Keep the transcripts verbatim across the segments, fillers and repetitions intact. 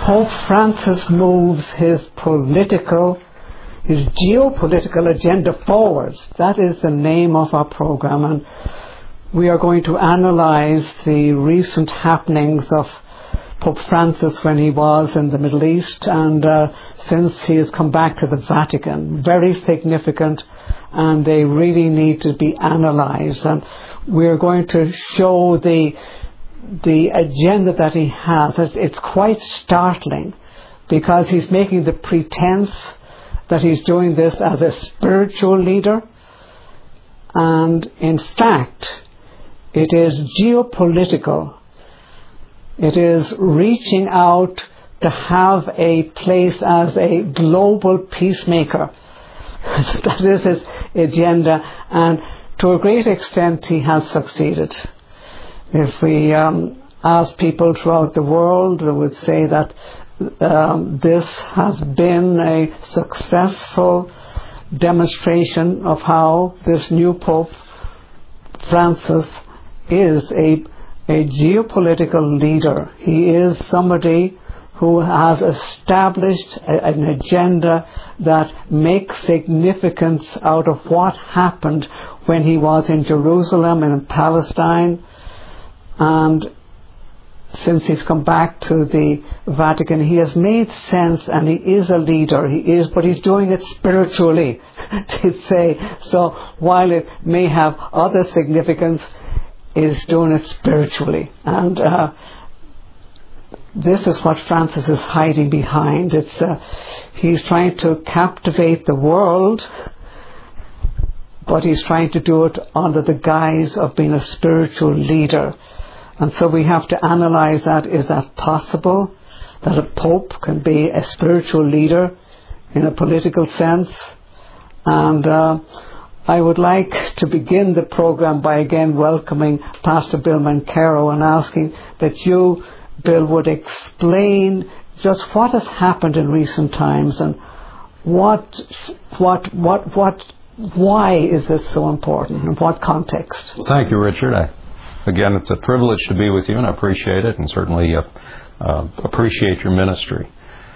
Pope Francis moves his political, his geopolitical agenda forward. That is the name of our program, and we are going to analyze the recent happenings of Pope Francis when he was in the Middle East and uh, since he has come back to the Vatican. Very significant, and they really need to be analyzed. And we're going to show the the agenda that he has. It's quite startling because he's making the pretense that he's doing this as a spiritual leader, and in fact it is geopolitical. It is reaching out to have a place as a global peacemaker. That is his agenda, and to a great extent he has succeeded. If we um, ask people throughout the world, they would say that um, this has been a successful demonstration of how this new Pope Francis is a, a geopolitical leader. He is somebody who has established a, an agenda that makes significance out of what happened when he was in Jerusalem and in Palestine. And since he's come back to the Vatican, he has made sense, and he is a leader. He is, but he's doing it spiritually, to say. So while it may have other significance, he's doing it spiritually. And uh, this is what Francis is hiding behind. It's uh, he's trying to captivate the world, but he's trying to do it under the guise of being a spiritual leader. And so we have to analyze that. Is that possible? That a pope can be a spiritual leader in a political sense? And uh, I would like to begin the program by again welcoming Pastor Bill Mancaro and asking that you, Bill, would explain just what has happened in recent times and what, what, what, what, why is this so important, in what context? Well, thank you, Richard. I Again, it's a privilege to be with you, and I appreciate it, and certainly uh, uh, appreciate your ministry.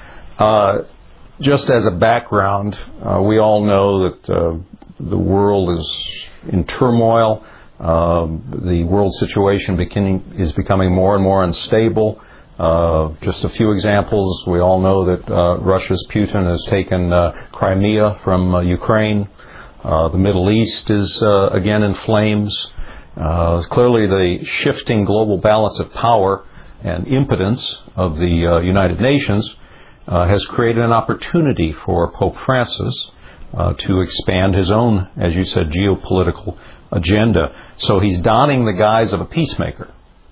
Uh, just as a background, uh, we all know that uh, the world is in turmoil. Uh, the world situation beginning, is becoming more and more unstable. Uh, just a few examples. We all know that uh, Russia's Putin has taken uh, Crimea from uh, Ukraine. Uh, the Middle East is uh, again in flames. Uh, clearly, the shifting global balance of power and impotence of the uh, United Nations uh, has created an opportunity for Pope Francis uh, to expand his own, as you said, geopolitical agenda. So he's donning the guise of a peacemaker,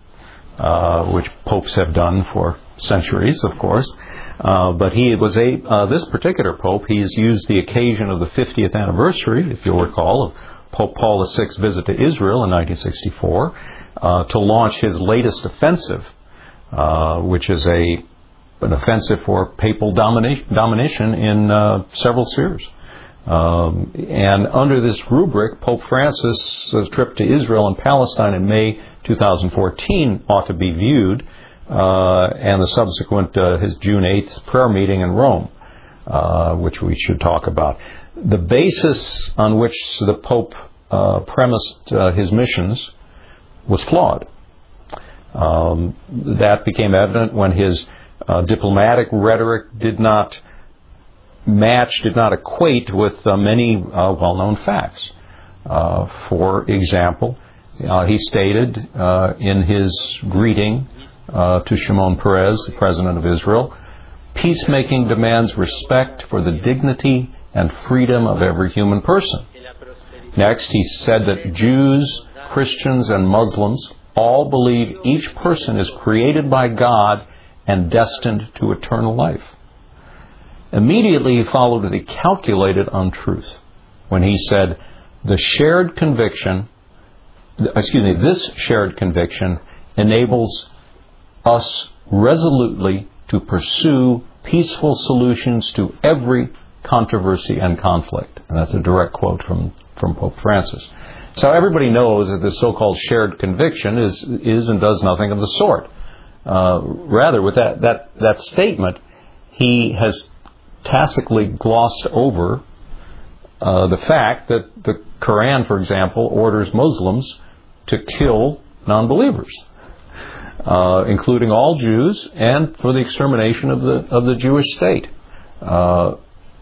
uh, which popes have done for centuries, of course. Uh, but he was a uh, this particular pope. He's used the occasion of the fiftieth anniversary, if you'll recall, of Pope Paul the Sixth's visit to Israel in nineteen sixty-four, uh, to launch his latest offensive, uh, which is a an offensive for papal domina- domination in uh, several spheres. Um, and under this rubric, Pope Francis' trip to Israel and Palestine in May two thousand fourteen ought to be viewed, uh, and the subsequent uh, his June eighth prayer meeting in Rome, uh, which we should talk about. The basis on which the Pope uh, premised uh, his missions was flawed. Um, that became evident when his uh, diplomatic rhetoric did not match, did not equate with uh, many uh, well-known facts. Uh, for example, uh, he stated uh, in his greeting uh, to Shimon Peres, the president of Israel, peacemaking demands respect for the dignity and freedom of every human person. Next, he said that Jews, Christians, and Muslims all believe each person is created by God and destined to eternal life. Immediately, he followed with a calculated untruth when he said, the shared conviction, excuse me, this shared conviction enables us resolutely to pursue peaceful solutions to every controversy and conflict. And that's a direct quote from, from Pope Francis. So everybody knows that this so-called shared conviction is, is and does nothing of the sort. Uh, rather, with that, that, that statement, he has tacitly glossed over uh, the fact that the Quran, for example, orders Muslims to kill non-believers, uh, including all Jews, and for the extermination of the of the Jewish state. Uh,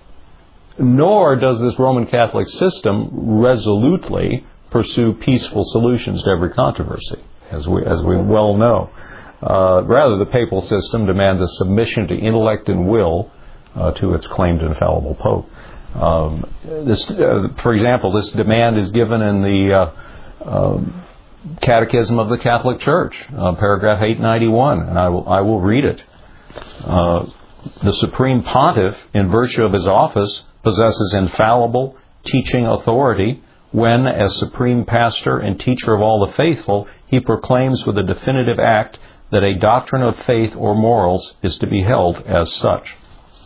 nor does this Roman Catholic system resolutely pursue peaceful solutions to every controversy, as we as we well know. Uh, rather, the papal system demands a submission to intellect and will uh, to its claimed infallible pope. Um, this, uh, for example, this demand is given in the uh, uh, Catechism of the Catholic Church, uh, paragraph eight ninety-one, and I will I will read it. Uh, the Supreme Pontiff, in virtue of his office, possesses infallible teaching authority when, as Supreme Pastor and Teacher of all the faithful, he proclaims with a definitive act that a doctrine of faith or morals is to be held as such.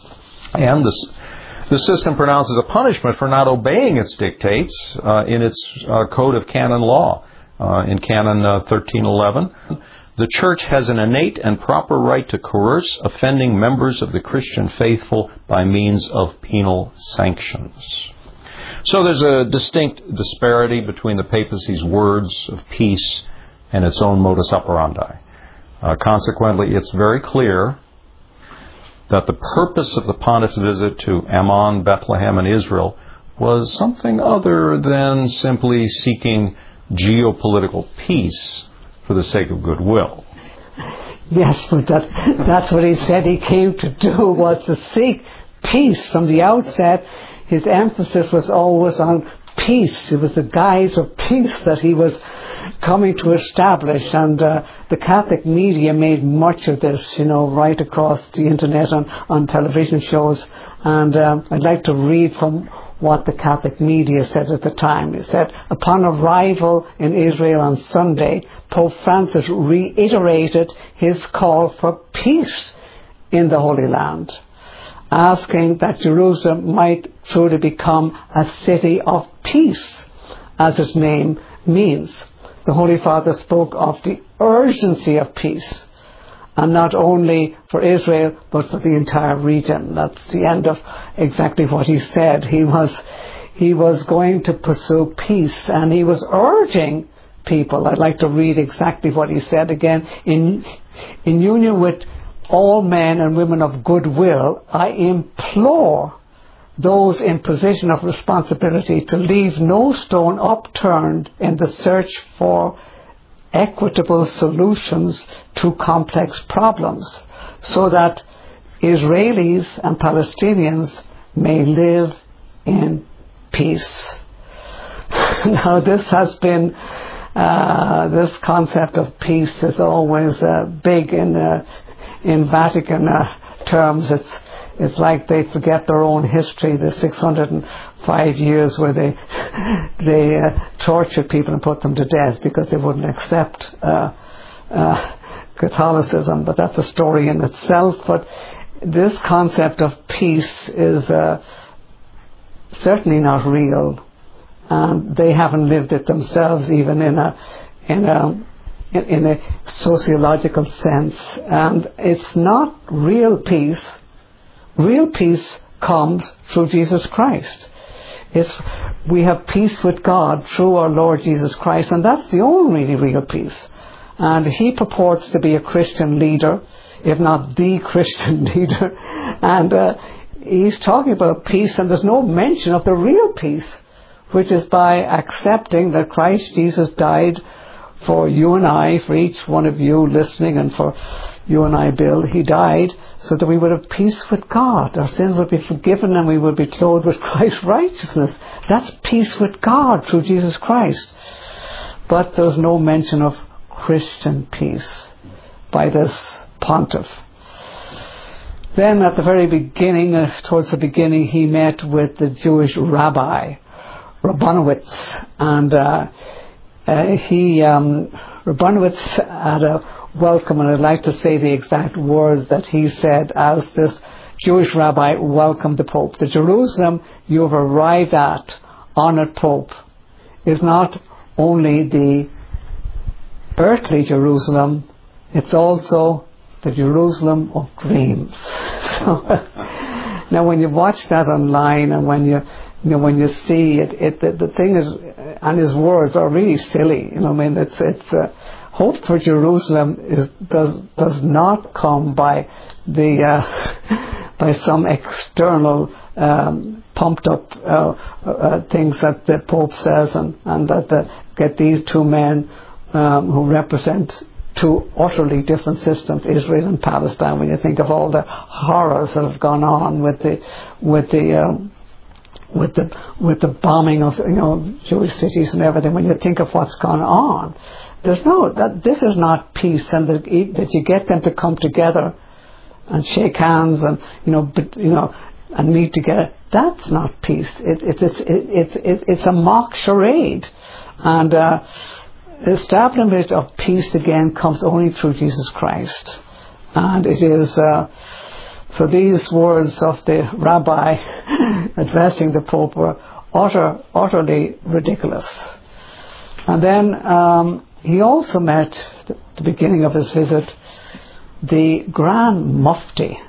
And this, the system pronounces a punishment for not obeying its dictates uh, in its uh, Code of Canon Law. Uh, in Canon uh, thirteen eleven, the Church has an innate and proper right to coerce offending members of the Christian faithful by means of penal sanctions. So there's a distinct disparity between the papacy's words of peace and its own modus operandi. Uh, consequently, it's very clear that the purpose of the pontiff's visit to Ammon, Bethlehem, and Israel was something other than simply seeking geopolitical peace for the sake of goodwill. Yes, but that, that's what he said he came to do, was to seek peace. From the outset, his emphasis was always on peace. It was the guise of peace that he was coming to establish, and uh, the Catholic media made much of this, you know, right across the internet, on, on television shows. And uh, I'd like to read from what the Catholic media said at the time. It said, upon arrival in Israel on Sunday, Pope Francis reiterated his call for peace in the Holy Land, asking that Jerusalem might truly become a city of peace, as its name means. The Holy Father spoke of the urgency of peace, and not only for Israel, but for the entire region. That's the end of exactly what he said. He was, he was going to pursue peace, and he was urging people. I'd like to read exactly what he said again. In, in union with all men and women of goodwill, I implore those in position of responsibility to leave no stone upturned in the search for equitable solutions to complex problems, so that Israelis and Palestinians may live in peace. Now, this has been, uh, this concept of peace is always uh, big in uh, in Vatican uh, terms. It's It's like they forget their own history, the six hundred five years where they they uh, tortured people and put them to death because they wouldn't accept uh, uh, Catholicism. But that's a story in itself. But this concept of peace is uh, certainly not real, and they haven't lived it themselves, even in a in a in, in a sociological sense. And it's not real peace. Real peace comes through Jesus Christ. It's, we have peace with God through our Lord Jesus Christ, and that's the only real peace. And he purports to be a Christian leader, if not the Christian leader. And uh, he's talking about peace, and there's no mention of the real peace, which is by accepting that Christ Jesus died for you and I, for each one of you listening, and for you and I, Bill. He died so that we would have peace with God. Our sins would be forgiven, and we would be clothed with Christ's righteousness. That's peace with God through Jesus Christ. But there's no mention of Christian peace by this pontiff. Then at the very beginning, uh, towards the beginning, he met with the Jewish rabbi, Rabbanowitz, and uh, uh, he, um, Rabbanowitz had a welcome, and I'd like to say the exact words that he said as this Jewish rabbi welcomed the Pope. The Jerusalem you have arrived at, honoured Pope, is not only the earthly Jerusalem, it's also the Jerusalem of dreams. So, now, when you watch that online, and when you, you know, when you see it, it the, the thing is, and his words are really silly. You know, I mean, it's it's uh, hope for Jerusalem is does does not come by the uh, by some external um, pumped up uh, uh, things that the Pope says, and and that the, get these two men um, who represent two utterly different systems, Israel and Palestine. When you think of all the horrors that have gone on with the with the um, with the with the bombing of, you know, Jewish cities and everything, when you think of what's gone on, there's no that this is not peace, and that, that you get them to come together and shake hands and you know but, you know and meet together. That's not peace. It, it, it's it, it, it, it's a mock charade, and. Uh, The establishment of peace again comes only through Jesus Christ, and it is uh, so. These words of the rabbi addressing the Pope were utter, utterly ridiculous. And then um, he also met, at the beginning of his visit, the Grand Mufti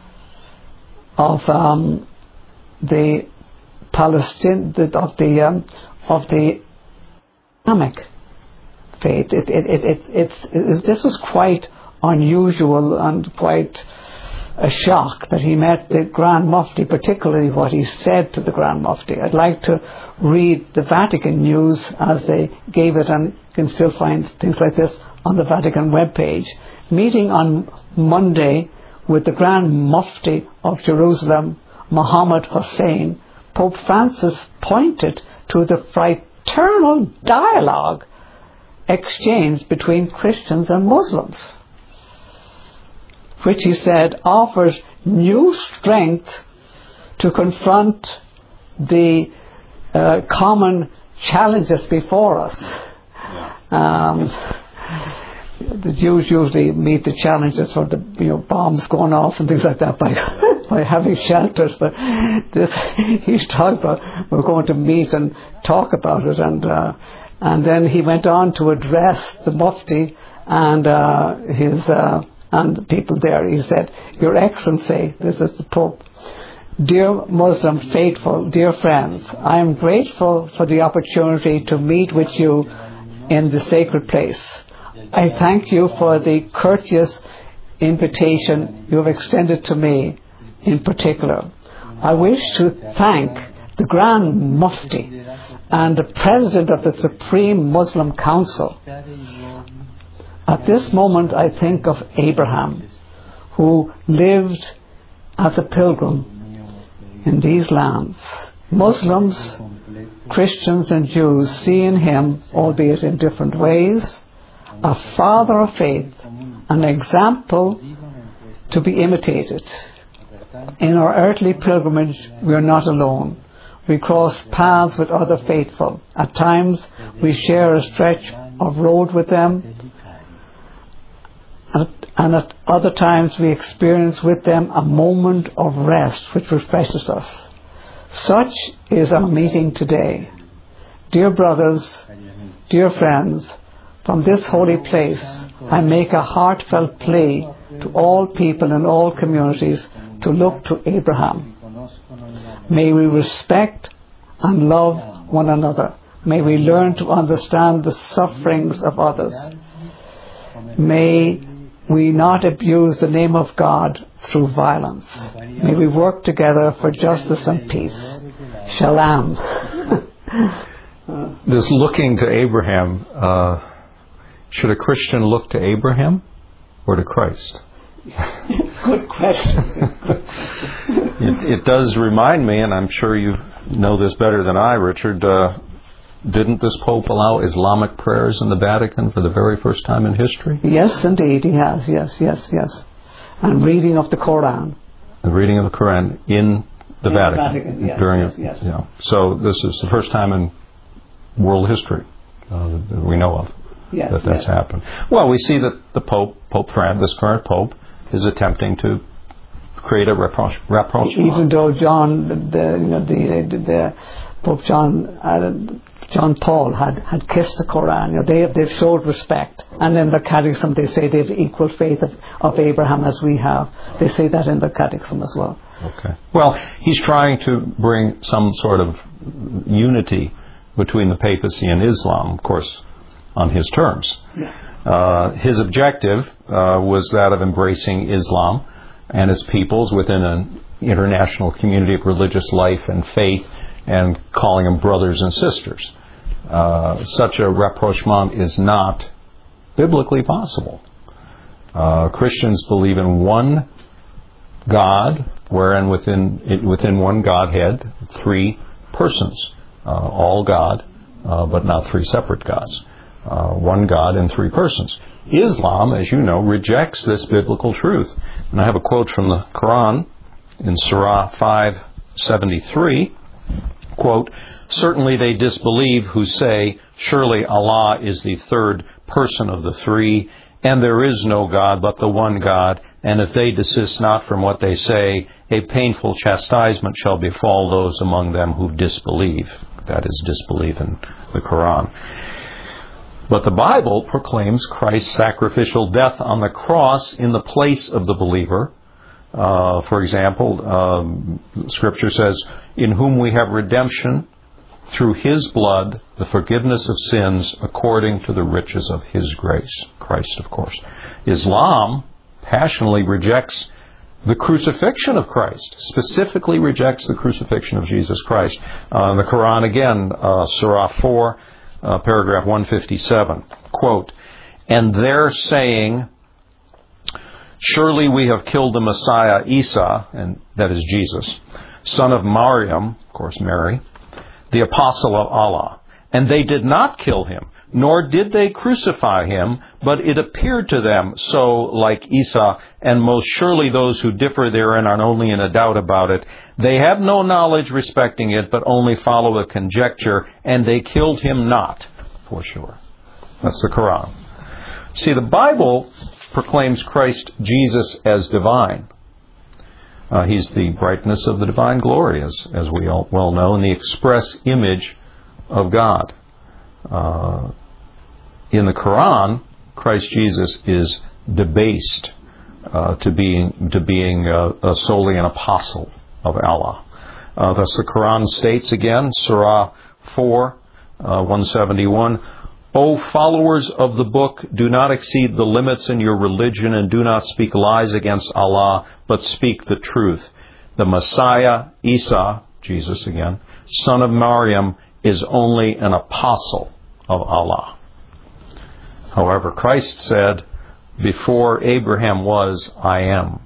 of um, the Palestine of the um, of the Islamic faith. It, it, it, it, it's, it, this was quite unusual and quite a shock that he met the Grand Mufti, particularly what he said to the Grand Mufti. I'd like to read the Vatican News as they gave it, and you can still find things like this on the Vatican webpage. Meeting on Monday with the Grand Mufti of Jerusalem, Mohammed Hussein, Pope Francis pointed to the fraternal dialogue exchange between Christians and Muslims, which he said offers new strength to confront the uh, common challenges before us. Um, the Jews usually meet the challenges or the you know bombs going off and things like that by by having shelters, but this, he's talking about we're going to meet and talk about it, and uh, and then he went on to address the Mufti and uh, his uh, and the people there. He said, "Your Excellency," this is the Pope, "dear Muslim faithful, dear friends, I am grateful for the opportunity to meet with you in the sacred place. I thank you for the courteous invitation you have extended to me in particular. I wish to thank the Grand Mufti and the President of the Supreme Muslim Council. At this moment I think of Abraham, who lived as a pilgrim in these lands. Muslims, Christians and Jews see in him, albeit in different ways, a father of faith, an example to be imitated. In our earthly pilgrimage we are not alone. We cross paths with other faithful. At times we share a stretch of road with them, and at other times we experience with them a moment of rest which refreshes us. Such is our meeting today. Dear brothers, dear friends, from this holy place I make a heartfelt plea to all people in all communities to look to Abraham. May we respect and love one another. May we learn to understand the sufferings of others. May we not abuse the name of God through violence. May we work together for justice and peace. Shalom. This looking to Abraham, uh, should a Christian look to Abraham or to Christ? Good question. it, it does remind me, and I'm sure you know this better than I, Richard, uh, didn't this Pope allow Islamic prayers in the Vatican for the very first time in history? Yes, indeed, he has. Yes, yes, yes. And reading of the Quran. The reading of the Quran in the in Vatican. The Vatican yes, during yes, a, yes. You know, so this is the first time in world history uh, that we know of yes, that that's yes. happened. Well, we see that the Pope, Pope Francis, this current Pope, is attempting to create a rapprochement. Rapproch- Even though John, the, you know, the, the, the Pope John uh, John Paul had, had kissed the Quran. You know, they, they've showed respect. And in the Catechism they say they have equal faith of, of Abraham as we have. They say that in the Catechism as well. Okay. Well, he's trying to bring some sort of unity between the papacy and Islam, of course, on his terms. Yeah. Uh, his objective uh, was that of embracing Islam and its peoples within an international community of religious life and faith, and calling them brothers and sisters. Uh, such a rapprochement is not biblically possible. Uh, Christians believe in one God, wherein within within one Godhead, three persons, uh, all God, uh, but not three separate gods. Uh, one God and three persons. Islam, as you know, rejects this biblical truth. And I have a quote from the Quran in Surah five seventy-three. Quote, "Certainly they disbelieve who say, surely Allah is the third person of the three, and there is no God but the one God, and if they desist not from what they say, a painful chastisement shall befall those among them who disbelieve." That is, disbelieve in the Quran. But the Bible proclaims Christ's sacrificial death on the cross in the place of the believer. Uh, for example, um, Scripture says, "In whom we have redemption through His blood, the forgiveness of sins according to the riches of His grace." Christ, of course. Islam passionately rejects the crucifixion of Christ, specifically rejects the crucifixion of Jesus Christ. Uh, in the Quran again, uh, Surah four, uh, paragraph one fifty-seven, quote, "And they're saying, surely we have killed the Messiah Isa," and that is Jesus, "son of Maryam," of course Mary, "the apostle of Allah. And they did not kill him, nor did they crucify him, but it appeared to them so like Isa, and most surely those who differ therein are only in a doubt about it. They have no knowledge respecting it, but only follow a conjecture, and they killed him not," for sure. That's the Quran. See, the Bible proclaims Christ Jesus as divine. Uh, he's the brightness of the divine glory, as, as we all well know, and the express image of God. Uh, in the Quran, Christ Jesus is debased uh, to being to being uh, uh, solely an apostle of Allah. Uh, thus the Quran states again, Surah four, uh, one seventy-one, "O followers of the book, do not exceed the limits in your religion and do not speak lies against Allah, but speak the truth. The Messiah, Isa," Jesus again, "son of Maryam, is only an apostle of Allah." However, Christ said, "Before Abraham was, I am."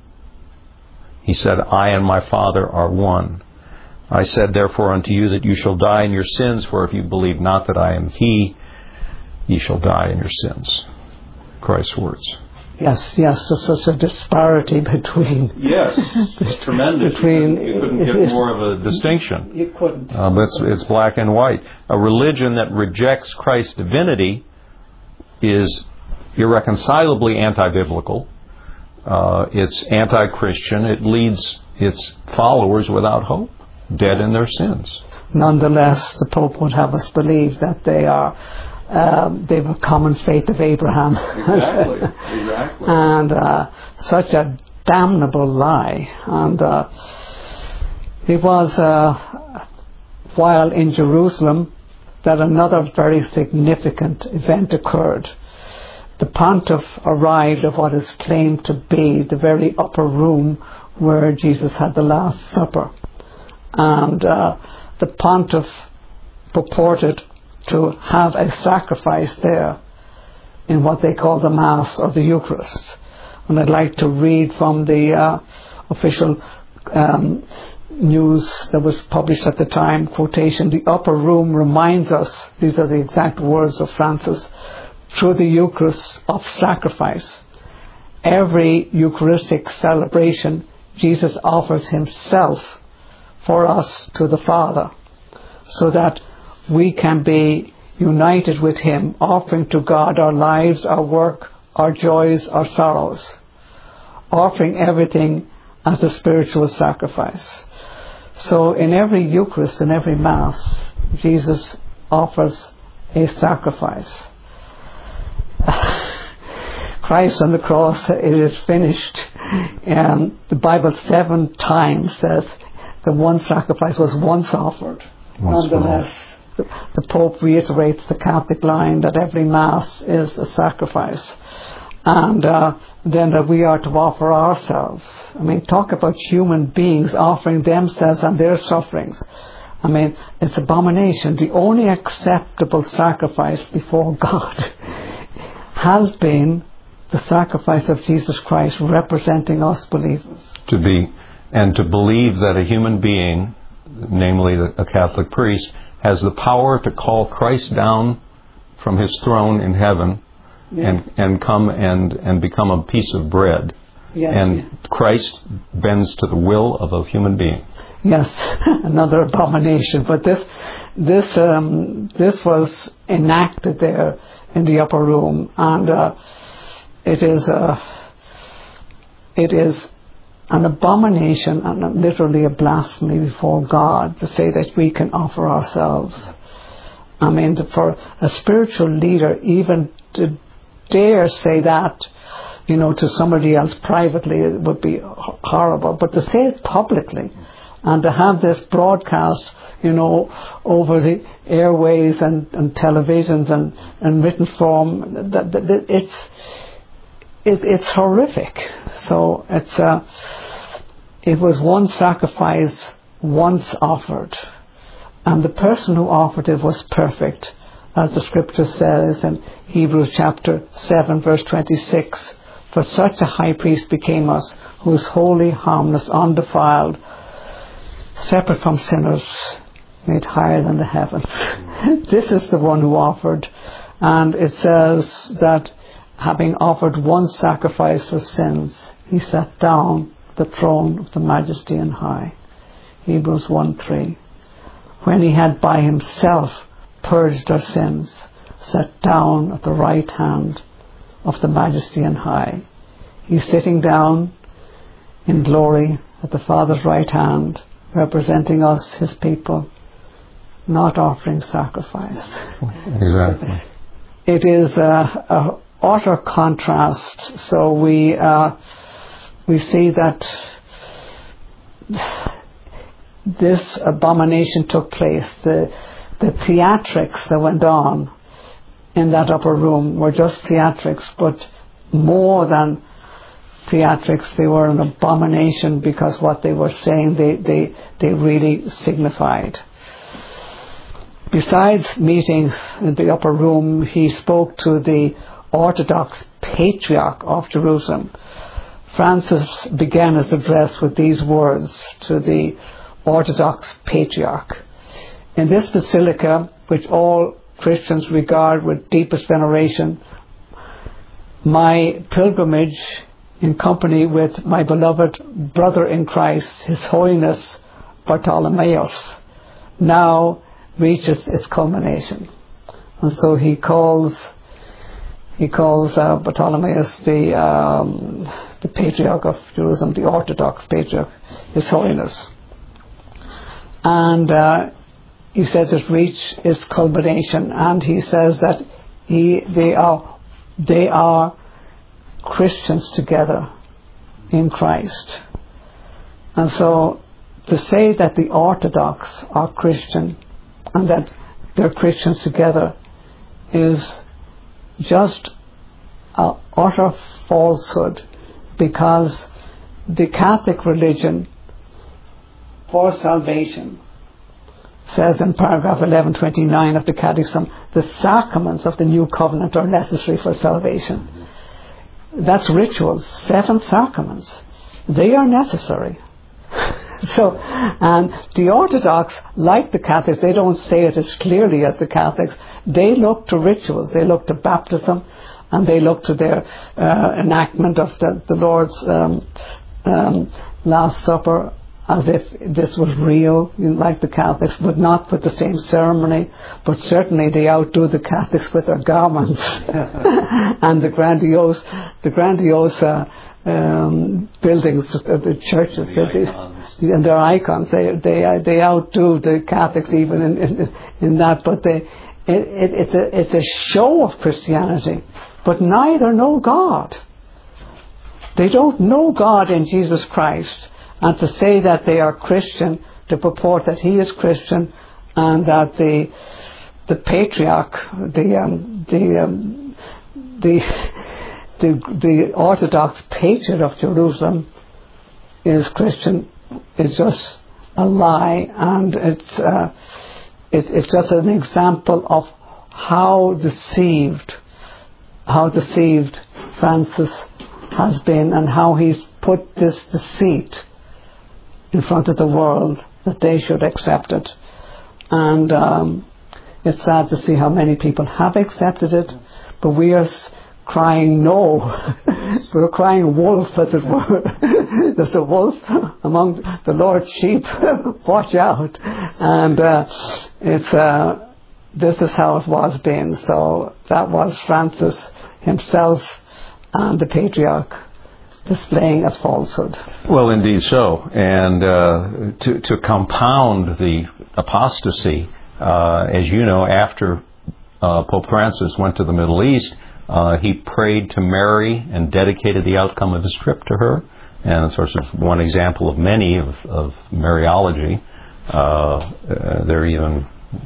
He said, "I and my Father are one. I said therefore unto you that you shall die in your sins, for if you believe not that I am He, ye shall die in your sins." Christ's words. Yes, yes, there's such a disparity between... Yes, it's tremendous. Between, you couldn't, you couldn't get more of a distinction. You couldn't. Uh, but it's, it's black and white. A religion that rejects Christ's divinity is irreconcilably anti-biblical. Uh, it's anti-Christian. It leads its followers without hope, dead in their sins. Nonetheless, the Pope would have us believe that they are Um, they have a common faith of Abraham. Exactly, exactly. And uh, such a damnable lie. And uh, it was uh, while in Jerusalem that another very significant event occurred. The Pontiff arrived at what is claimed to be the very upper room where Jesus had the Last Supper. And uh, the Pontiff purported to have a sacrifice there in what they call the Mass or the Eucharist. And I'd like to read from the uh, official um, news that was published at the time, quotation, "The upper room reminds us," these are the exact words of Francis, "through the Eucharist of sacrifice. Every Eucharistic celebration, Jesus offers Himself for us to the Father, so that we can be united with Him, offering to God our lives, our work, our joys, our sorrows, offering everything as a spiritual sacrifice." So in every Eucharist, in every Mass, Jesus offers a sacrifice. Christ on the cross, it is finished. And the Bible seven times says the one sacrifice was once offered. Once Nonetheless, the, the Pope reiterates the Catholic line that every Mass is a sacrifice. And uh, then that we are to offer ourselves. I mean, talk about human beings offering themselves and their sufferings. I mean, it's abomination. The only acceptable sacrifice before God has been the sacrifice of Jesus Christ representing us believers. To be, and to believe that a human being, namely a Catholic priest, has the power to call Christ down from his throne in heaven yeah. and, and come and, and become a piece of bread. Yes, and yeah. Christ bends to the will of a human being. Yes, another abomination. But this, this, um, this was enacted there in the upper room, and uh, it is, uh, it is an abomination and literally a blasphemy before God to say that we can offer ourselves. I mean, for a spiritual leader, even to dare say that, you know, to somebody else privately, it would be horrible. But to say it publicly, and to have this broadcast, you know, over the airways and, and televisions and, and written form, that, that, that it's it, it's horrific. So it's uh, it was one sacrifice once offered, and the person who offered it was perfect, as the Scripture says in Hebrews chapter seven, verse twenty-six. For such a high priest became us, who is holy, harmless, undefiled, separate from sinners, made higher than the heavens. This is the one who offered. And it says that having offered one sacrifice for sins, he sat down at the throne of the Majesty on high. Hebrews one three. When he had by himself purged our sins, sat down at the right hand of the Majesty on high. He's sitting down in glory at the Father's right hand, representing us, his people, not offering sacrifice. Exactly. It is a, a utter contrast. So we uh, we see that this abomination took place. The the theatrics that went on in that upper room were just theatrics, but more than theatrics, they were an abomination, because what they were saying, they, they, they really signified. Besides meeting in the upper room, he spoke to the Orthodox Patriarch of Jerusalem. Francis began his address with these words to the Orthodox Patriarch. In this basilica, which all Christians regard with deepest veneration, my pilgrimage in company with my beloved brother in Christ, His Holiness Bartholomeus, now reaches its culmination. And so he calls he calls uh, Bartholomeus the um, the Patriarch of Jerusalem, the Orthodox Patriarch, His Holiness. And uh, he says it reached its culmination, and he says that he they are they are Christians together in Christ. And so to say that the Orthodox are Christian and that they're Christians together is just an utter falsehood, because the Catholic religion for salvation says in paragraph eleven twenty-nine of the Catechism, the sacraments of the New Covenant are necessary for salvation. That's rituals, seven sacraments. They are necessary. So, and the Orthodox, like the Catholics, they don't say it as clearly as the Catholics. They look to rituals. They look to baptism, and they look to their uh, enactment of the, the Lord's um, um, Last Supper, as if this was real, like the Catholics, but not with the same ceremony. But certainly they outdo the Catholics with their garments and the grandiose, the grandiose uh, um, buildings of the churches, the they, and their icons. They they they outdo the Catholics even in in, in that. But they it, it, it's, a, it's a show of Christianity, but neither know God. They don't know God in Jesus Christ, and to say that they are Christian, to purport that He is Christian, and that the the patriarch, the um, the, um, the the the Orthodox patriarch of Jerusalem is Christian, is just a lie, and it's uh, it's it's just an example of how deceived, how deceived Francis has been, and how he's put this deceit in front of the world that they should accept it. And um, it's sad to see how many people have accepted it, but we are s- crying no. We're crying wolf, as it were. There's a wolf among the Lord's sheep. Watch out. And uh, it's uh, this is how it was been. So that was Francis himself and the patriarch displaying a falsehood. Well, indeed so. And uh, to, to compound the apostasy, uh, as you know, after uh, Pope Francis went to the Middle East, uh, he prayed to Mary and dedicated the outcome of his trip to her. And it's sort of one example of many of, of Mariology. Uh, uh, they're even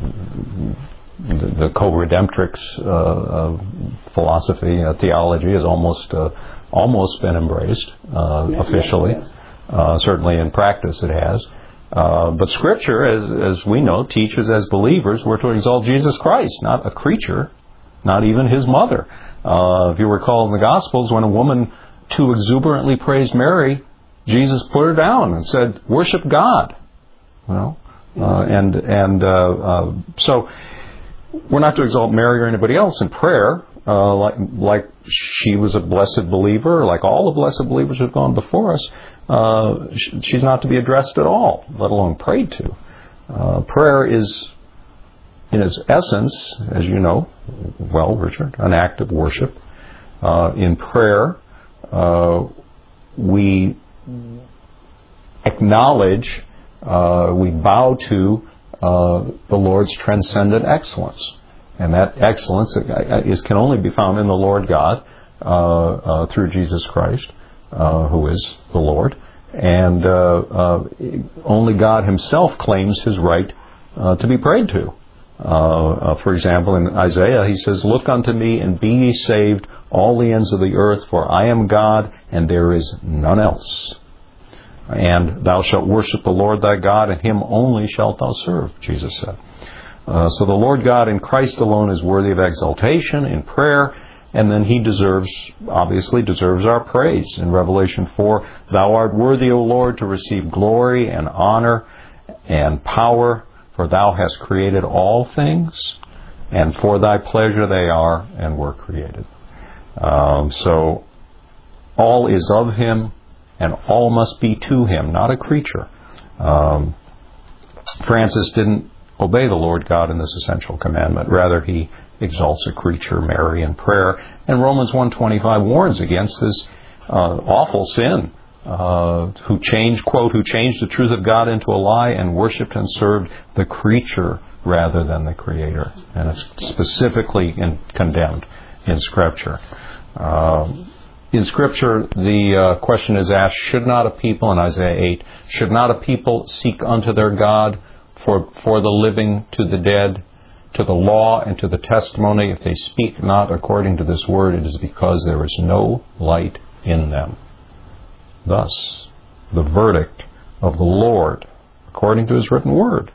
the, the co-redemptrix uh, uh, philosophy, uh, theology has almost uh, almost been embraced uh, yes, officially. Yes, yes. Uh, certainly in practice it has. Uh, but Scripture, as as we know, teaches as believers we're to exalt Jesus Christ, not a creature, not even His mother. Uh, if you recall in the Gospels, when a woman too exuberantly praised Mary, Jesus put her down and said, "Worship God." You know, uh, and and uh, uh, so we're not to exalt Mary or anybody else in prayer, uh, like like she was a blessed believer, like all the blessed believers who've gone before us. Uh, she's not to be addressed at all, let alone prayed to. Uh, prayer is, in its essence, as you know well, Richard, an act of worship. Uh, in prayer, uh, we acknowledge, uh, we bow to uh, the Lord's transcendent excellence. And that excellence is, can only be found in the Lord God uh, uh, through Jesus Christ, uh, who is the Lord. And uh, uh, only God Himself claims His right uh, to be prayed to. Uh, uh, for example, in Isaiah, He says, "Look unto me and be ye saved, all the ends of the earth, for I am God, and there is none else. And thou shalt worship the Lord thy God, and Him only shalt thou serve," Jesus said. Uh, so the Lord God in Christ alone is worthy of exaltation in prayer, and then He deserves, obviously deserves our praise. In Revelation four, "Thou art worthy, O Lord, to receive glory and honor and power, for Thou hast created all things, and for Thy pleasure they are and were created." Um, so all is of Him, and all must be to Him, not a creature. Um, Francis didn't obey the Lord God in this essential commandment. Rather, he exalts a creature, Mary, in prayer. And Romans one twenty-five warns against this uh, awful sin, uh, who changed, quote, "who changed the truth of God into a lie and worshipped and served the creature rather than the Creator." And it's specifically in, condemned in Scripture. Uh, in Scripture, the uh, question is asked, should not a people, in Isaiah eight, should not a people seek unto their God For, for the living to the dead, to the law and to the testimony? If they speak not according to this word, it is because there is no light in them. Thus, the verdict of the Lord, according to His written word,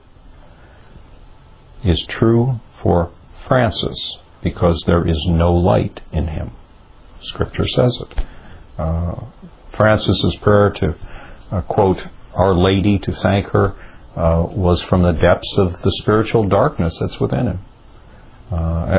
is true for Francis, because there is no light in him. Scripture says it. Uh, Francis's prayer to uh, quote Our Lady, to thank her, Uh, was from the depths of the spiritual darkness that's within him. Uh,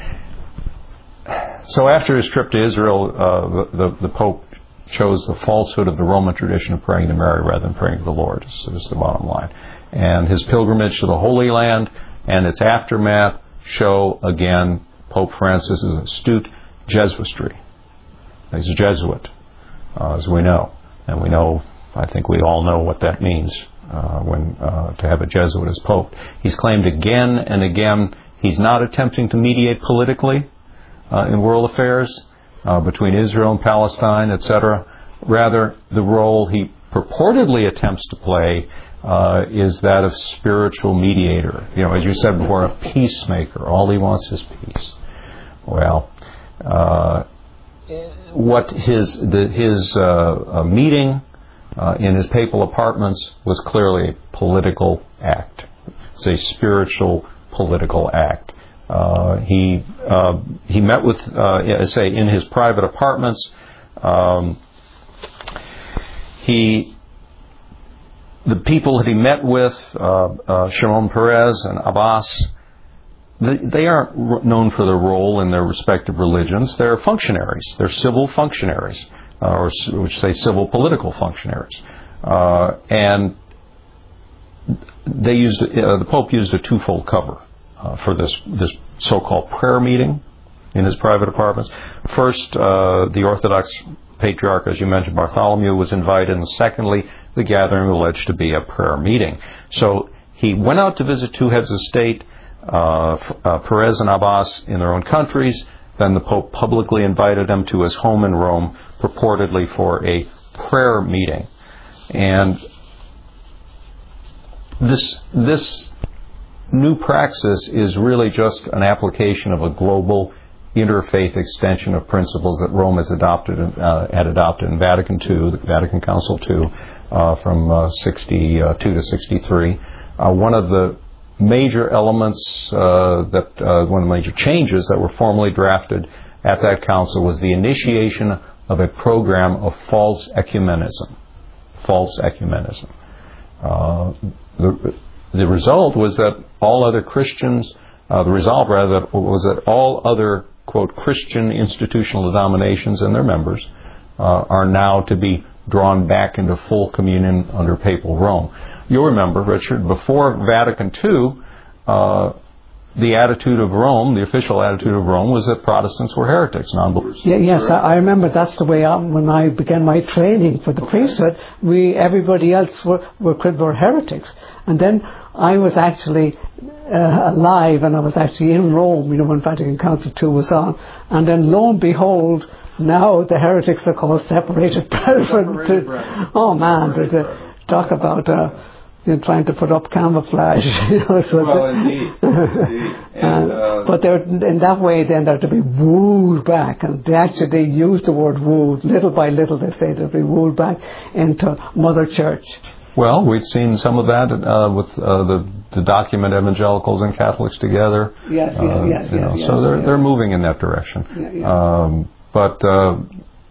so after his trip to Israel, uh, the, the Pope chose the falsehood of the Roman tradition of praying to Mary rather than praying to the Lord. So this is the bottom line. And his pilgrimage to the Holy Land and its aftermath show, again, Pope Francis' astute Jesuitry. He's a Jesuit, uh, as we know. And we know, I think we all know what that means. Uh, when uh, to have a Jesuit as Pope. He's claimed again and again He's not attempting to mediate politically uh, in world affairs uh, between Israel and Palestine, et cetera. Rather, the role he purportedly attempts to play uh, is that of spiritual mediator. You know, as you said before, a peacemaker. All he wants is peace. Well, uh, what his the, his uh, uh, meeting uh, in his papal apartments was clearly a political act. It's a spiritual political act. Uh, he uh, he met with, uh, say, in his private apartments. Um, he the people that he met with, uh, uh, Shimon Peres and Abbas, they, they aren't known for their role in their respective religions. They're functionaries. They're civil functionaries, uh, or which say civil political functionaries, uh, and they used uh, the Pope used a twofold cover uh, for this this so-called prayer meeting in his private apartments. First, uh, the Orthodox Patriarch, as you mentioned, Bartholomew, was invited, and secondly, the gathering alleged to be a prayer meeting. So he went out to visit two heads of state, uh, uh, Perez and Abbas, in their own countries. Then the Pope publicly invited them to his home in Rome, purportedly for a prayer meeting. And this this new praxis is really just an application of a global interfaith extension of principles that Rome has adopted, uh, had adopted in Vatican Two, the Vatican Council Two, uh, from uh, sixty-two to sixty-three. Uh, one of the major elements uh, that, uh, one of the major changes that were formally drafted at that council was the initiation of a program of false ecumenism. False ecumenism. Uh, the, the result was that all other Christians, uh, the resolve rather, was that all other, quote, Christian institutional denominations and their members uh, are now to be drawn back into full communion under papal Rome. You'll remember, Richard, before Vatican Two, uh, the attitude of Rome, the official attitude of Rome, was that Protestants were heretics, non-believers. Yeah, yes, I, I remember that's the way I, when I began my training for the priesthood, we everybody else were were, were heretics. And then I was actually uh, alive, and I was actually in Rome, you know, when Vatican Council Two was on. And then lo and behold, now the heretics are called separated brethren. Separated brethren. Oh man, to, to talk about uh, you know, trying to put up camouflage. You know, so well, indeed. indeed. And, uh, but they're in that way. Then they're to be wooed back, and they actually use the word wooed. Little by little, they say they'll be wooed back into Mother Church. Well, we've seen some of that uh, with uh, the, the document Evangelicals and Catholics Together. Yes, uh, yes, yes, you know, yes. So they're yes. they're moving in that direction. Yeah, yeah. Um, but uh,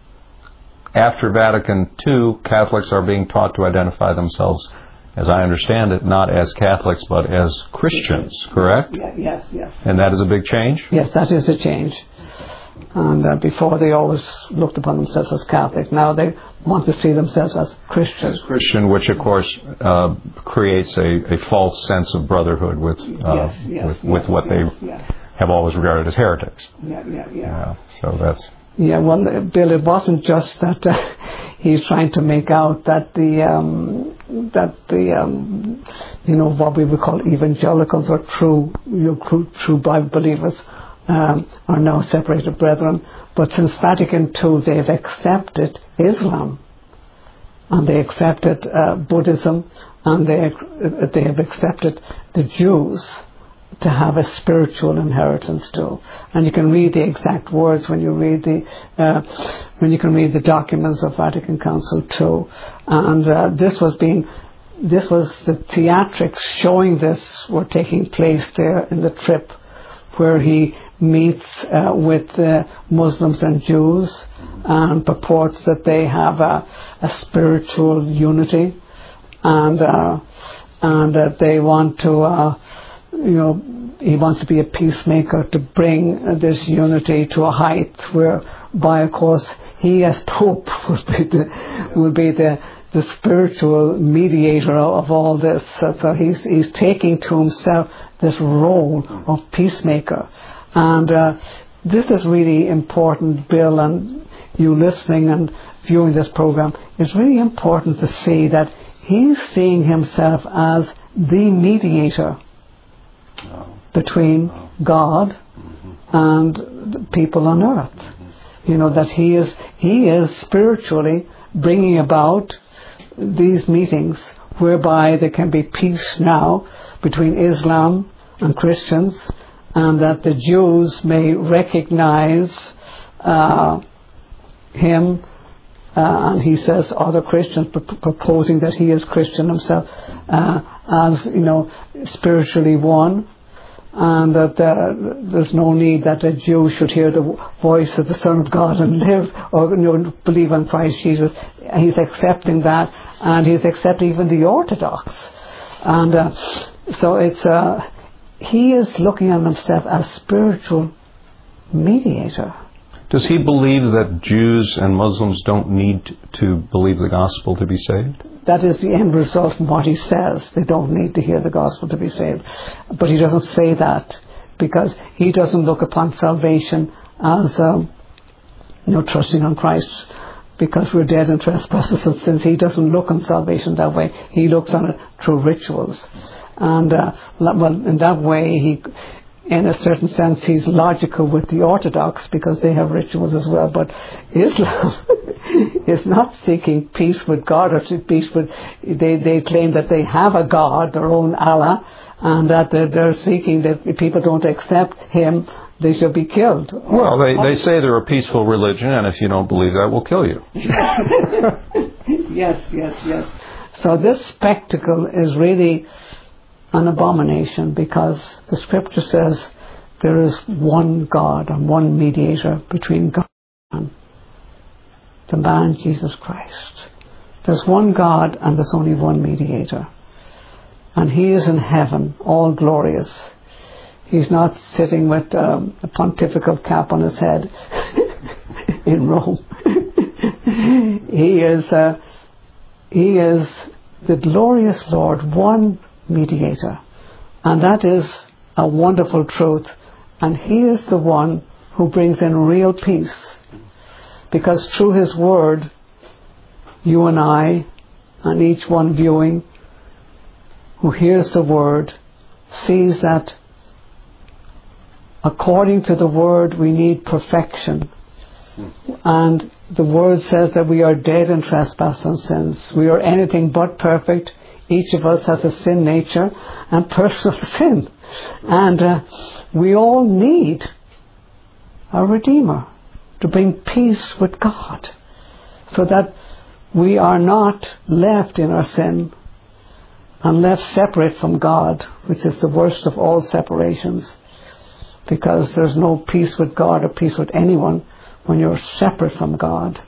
after Vatican Two, Catholics are being taught to identify themselves, as I understand it, not as Catholics but as Christians. Correct? Yeah, yes, yes. And that is a big change. Yes, that is a change. And uh, before they always looked upon themselves as Catholic. Now they want to see themselves as Christians. As Christian, which of course uh, creates a, a false sense of brotherhood with uh, yes, yes, with, yes, with what yes, they yes. have always regarded as heretics. Yeah, yeah, yeah. Yeah, so that's... Yeah, well, Bill, it wasn't just that uh, he's trying to make out that the um, that the um, you know what we would call evangelicals or true you know, true, true Bible believers um, are now separated brethren. But since Vatican Two, they've accepted Islam, and they accepted uh, Buddhism, and they they have accepted the Jews to have a spiritual inheritance too. And you can read the exact words when you read the uh, when you can read the documents of Vatican Council Two. And uh, this was being this was the theatrics showing this were taking place there in the trip, where he meets uh, with uh, Muslims and Jews and purports that they have a, a spiritual unity, and uh, and uh, they want to. Uh, You know, he wants to be a peacemaker to bring this unity to a height whereby, of course, he as Pope will be the, will be the, the spiritual mediator of all this. So, so he's he's taking to himself this role of peacemaker, and uh, this is really important, Bill, and you listening and viewing this program. It's really important to see that he's seeing himself as the mediator. between God and the people on earth. You know, that he is he is spiritually bringing about these meetings whereby there can be peace now between Islam and Christians, and that the Jews may recognize uh, him, uh, and he says other Christians pr- proposing that he is Christian himself, uh, as, you know, spiritually one. And that uh, there's no need that a Jew should hear the voice of the Son of God and live, or, you know, believe on Christ Jesus. He's accepting that, and he's accepting even the Orthodox. And uh, so it's uh, he is looking at himself as spiritual mediator. Does he believe that Jews and Muslims don't need to believe the gospel to be saved? That is the end result from what he says. They don't need to hear the gospel to be saved. But he doesn't say that, because he doesn't look upon salvation as um, you know, trusting on Christ because we're dead in trespasses and sins. He doesn't look on salvation that way. He looks on it through rituals. And uh, well, in that way, he, in a certain sense, he's logical with the Orthodox because they have rituals as well. But Islam is not seeking peace with God or peace with. They they claim that they have a God, their own Allah, and that they're, they're seeking that if people don't accept him, they should be killed. Well, they they say they're a peaceful religion, and if you don't believe that, we'll kill you. Yes, yes, yes. So this spectacle is really an abomination, because the scripture says there is one God and one mediator between God and the man Jesus Christ. There's one God and there's only one mediator, and he is in heaven, all glorious. He's not sitting with um, a pontifical cap on his head in Rome. he is uh, he is the glorious Lord, one mediator, and that is a wonderful truth. And he is the one who brings in real peace, because through his word, you and I, and each one viewing who hears the word, sees that according to the word we need perfection. And the word says that we are dead in trespass and sins. We are anything but perfect. Each of us has a sin nature and personal sin. And uh, we all need a Redeemer to bring peace with God, so that we are not left in our sin and left separate from God, which is the worst of all separations, because there's no peace with God or peace with anyone when you're separate from God.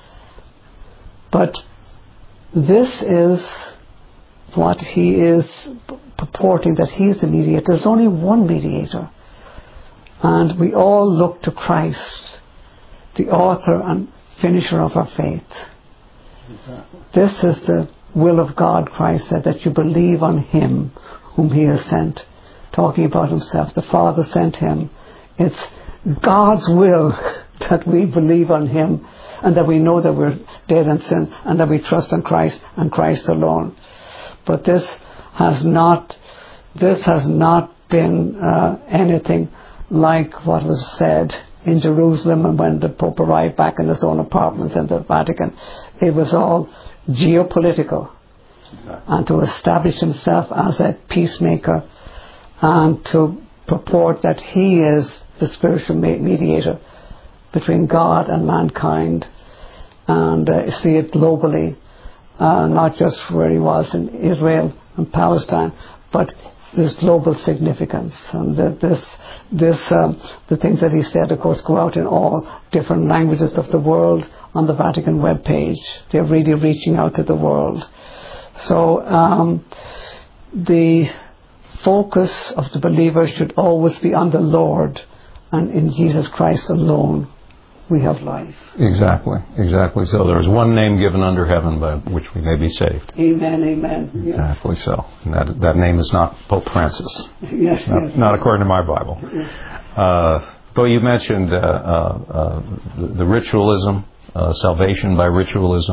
But this is what he is purporting, that he is the mediator. There's only one mediator, and we all look to Christ, the author and finisher of our faith. Exactly. This is the will of God, Christ said, that you believe on him whom he has sent. Talking about himself, the Father sent him. It's God's will that we believe on him, and that we know that we're dead in sin, and that we trust in Christ and Christ alone. But this has not, this has not been uh, anything like what was said in Jerusalem and when the Pope arrived back in his own apartments in the Vatican. It was all geopolitical, exactly. And to establish himself as a peacemaker, and to purport that he is the spiritual mediator between God and mankind, and uh, see it globally, uh, not just where he was in Israel and Palestine, but there's global significance. And the, this, this, um, the things that he said, of course, go out in all different languages of the world on the Vatican webpage. They're really reaching out to the world. So um, the focus of the believer should always be on the Lord, and in Jesus Christ alone we have life. Exactly, exactly. So there's one name given under heaven by which we may be saved. Amen, amen. Exactly, yes. So. And that, that name is not Pope Francis. Yes, not, yes. Not according to my Bible. Yes. Uh, but you mentioned uh, uh, uh, the, the ritualism, uh, salvation by ritualism.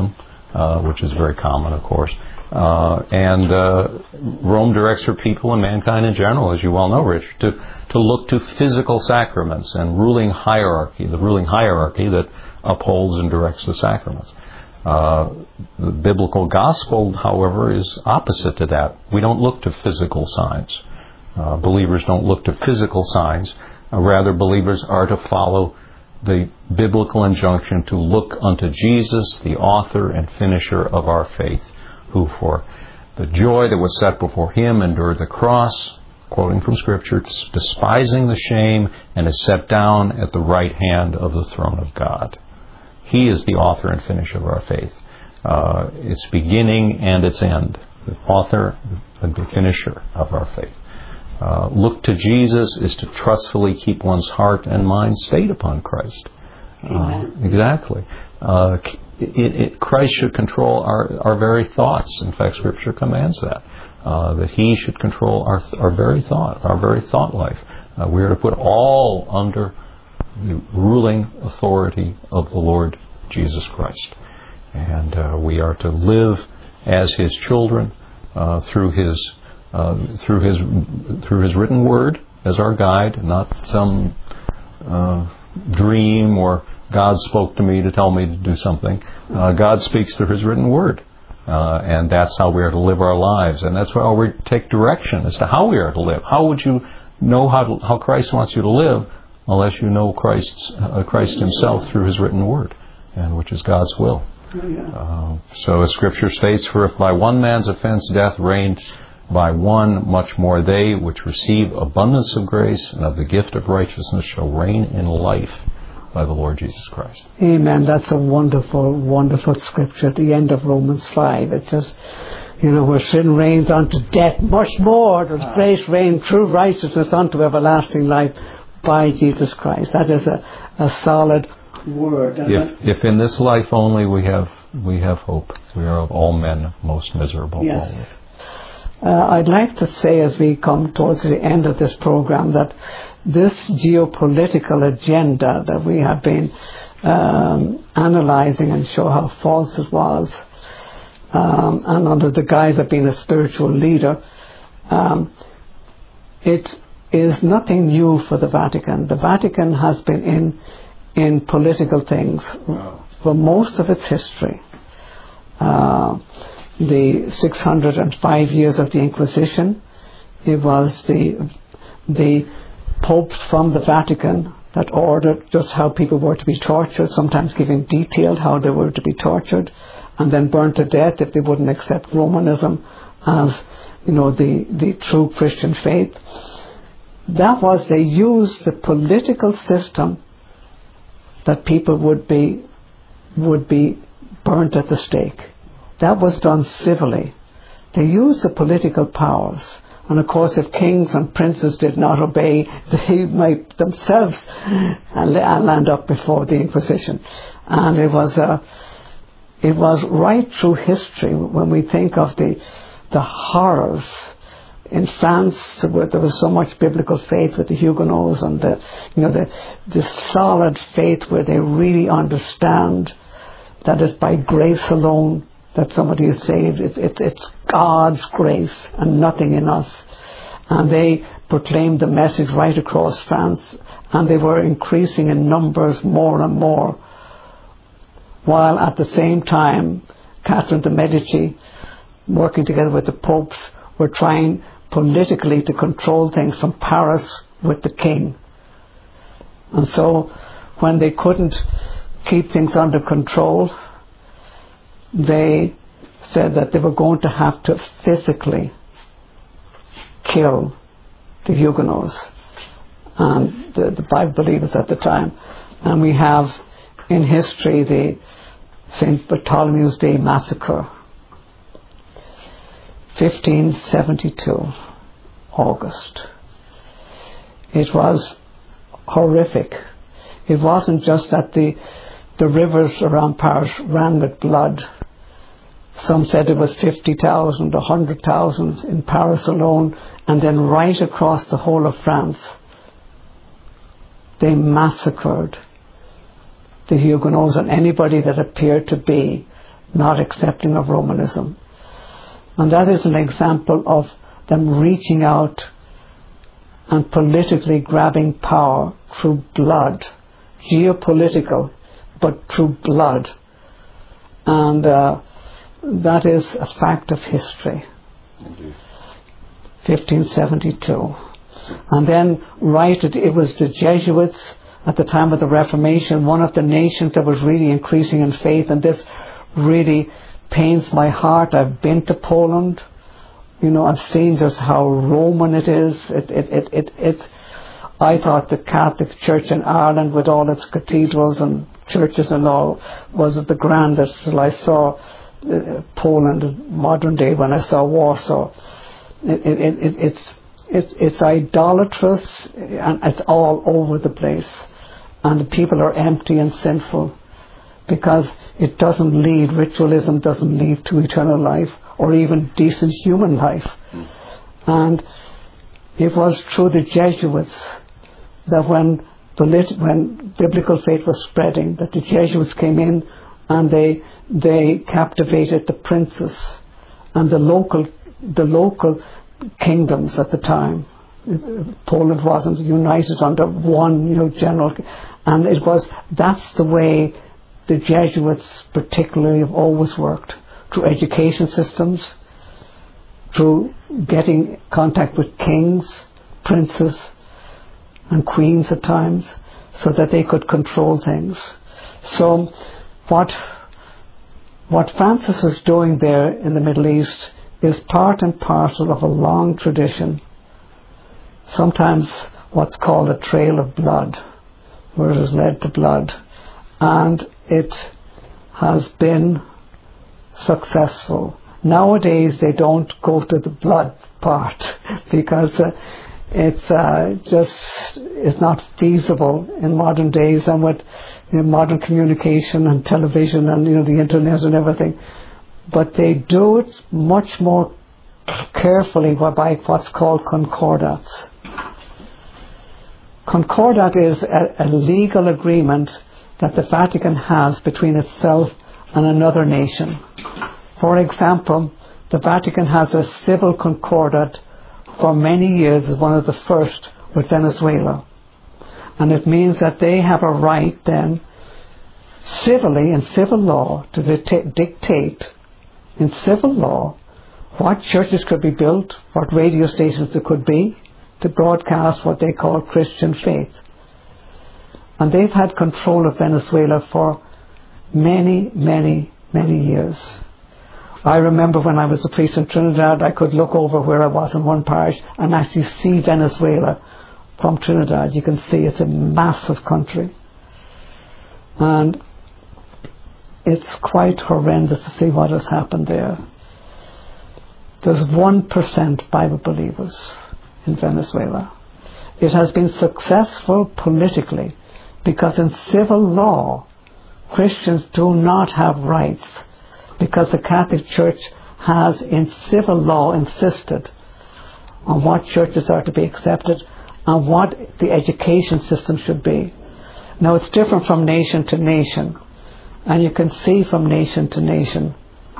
uh, which is very common, of course. Uh, and uh, Rome directs her people and mankind in general, as you well know, Richard, to, to look to physical sacraments and ruling hierarchy, the ruling hierarchy that upholds and directs the sacraments. Uh, the biblical gospel, however, is opposite to that. We don't look to physical signs. Uh, believers don't look to physical signs. Uh, rather, believers are to follow the biblical injunction to look unto Jesus, the author and finisher of our faith, who for the joy that was set before him endured the cross, quoting from Scripture, despising the shame, and is set down at the right hand of the throne of God. He is the author and finisher of our faith. Uh, its beginning and its end. The author and the finisher of our faith. Uh, look to Jesus is to trustfully keep one's heart and mind stayed upon Christ. Uh, exactly. Uh, it, it, Christ should control our, our very thoughts. In fact, Scripture commands that. Uh, that He should control our, our very thought, our very thought life. Uh, we are to put all under the ruling authority of the Lord Jesus Christ. And uh, we are to live as His children uh, through His uh, through His through His written word as our guide, not some uh, dream or God spoke to me to tell me to do something. Uh, God speaks through His written word. Uh, and that's how we are to live our lives. And that's why we take direction as to how we are to live. How would you know how, to, how Christ wants you to live unless you know Christ's, uh, Christ Himself through His written word, and which is God's will. Uh, so as Scripture states, for if by one man's offense death reigned by one, much more they which receive abundance of grace and of the gift of righteousness shall reign in life by the Lord Jesus Christ. Amen. That's a wonderful, wonderful Scripture at the end of Romans five. It just, you know, where sin reigns unto death, much more does grace reign through righteousness unto everlasting life by Jesus Christ. That is a, a solid word. If, if in this life only we have we have hope, we are of all men most miserable. Yes. Uh, I'd like to say as we come towards the end of this program that this geopolitical agenda that we have been um, analyzing and show how false it was, um, and under the guise of being a spiritual leader, um, it is nothing new for the Vatican. The Vatican has been in in political things for most of its history. Uh, the six hundred five years of the Inquisition, it was the the popes from the Vatican that ordered just how people were to be tortured, sometimes giving detailed how they were to be tortured, and then burned to death if they wouldn't accept Romanism as, you know, the, the true Christian faith. That was, they used the political system that people would be would be burnt at the stake. That was done civilly. They used the political powers. And of course, if kings and princes did not obey, they might themselves land up before the Inquisition. And it was a, it was right through history when we think of the the horrors. In France, there was so much biblical faith with the Huguenots, and the, you know, the the solid faith where they really understand that it's by grace alone that somebody is saved. It's, it's, it's God's grace and nothing in us. And they proclaimed the message right across France, and they were increasing in numbers more and more. While at the same time, Catherine de' Medici, working together with the popes, were trying politically to control things from Paris with the king. And so when they couldn't keep things under control, they said that they were going to have to physically kill the Huguenots and the, the Bible believers at the time. And we have in history the Saint Bartholomew's Day massacre, fifteen seventy-two, August. It was horrific. It wasn't just that the the rivers around Paris ran with blood. Some said it was fifty thousand, one hundred thousand in Paris alone, and then right across the whole of France. They massacred the Huguenots and anybody that appeared to be not accepting of Romanism. And that is an example of them reaching out and politically grabbing power through blood, geopolitical, but through blood. And uh, that is a fact of history. Indeed. fifteen seventy-two. And then, right, it, it was the Jesuits at the time of the Reformation, one of the nations that was really increasing in faith, and this really pains my heart. I've been to Poland. You know, I've seen just how Roman it is. It, it, it, it, it, I thought the Catholic Church in Ireland, with all its cathedrals and churches and all, was the grandest till I saw uh, Poland in modern day, when I saw Warsaw. It, it, it, it's, it, it's idolatrous, and it's all over the place. And the people are empty and sinful, because it doesn't lead, ritualism doesn't lead to eternal life, or even decent human life. Mm. And it was through the Jesuits that when, when biblical faith was spreading, that the Jesuits came in and they they captivated the princes and the local the local kingdoms at the time. Poland wasn't united under one, you know, general, and it was that's the way the Jesuits particularly have always worked, through education systems, through getting contact with kings, princes, and queens at times, so that they could control things. So what what Francis was doing there in the Middle East is part and parcel of a long tradition, sometimes what's called a trail of blood, where it has led to blood, and it has been successful. Nowadays they don't go to the blood part because uh, it's uh, just it's not feasible in modern days, and with you know, modern communication and television and you know the internet and everything. But they do it much more carefully by what's called concordats. Concordat is a, a legal agreement that the Vatican has between itself and another nation. For example, the Vatican has a civil concordat for many years, as one of the first, with Venezuela. And it means that they have a right then, civilly, in civil law, to dictate, dictate in civil law what churches could be built, what radio stations there could be, to broadcast what they call Christian faith. And they've had control of Venezuela for many, many, many years. I remember when I was a priest in Trinidad, I could look over where I was in one parish and actually see Venezuela from Trinidad. You can see it's a massive country. And it's quite horrendous to see what has happened there. There's one percent Bible believers in Venezuela. It has been successful politically because in civil law, Christians do not have rights, because the Catholic Church has in civil law insisted on what churches are to be accepted and what the education system should be. Now it's different from nation to nation, and you can see from nation to nation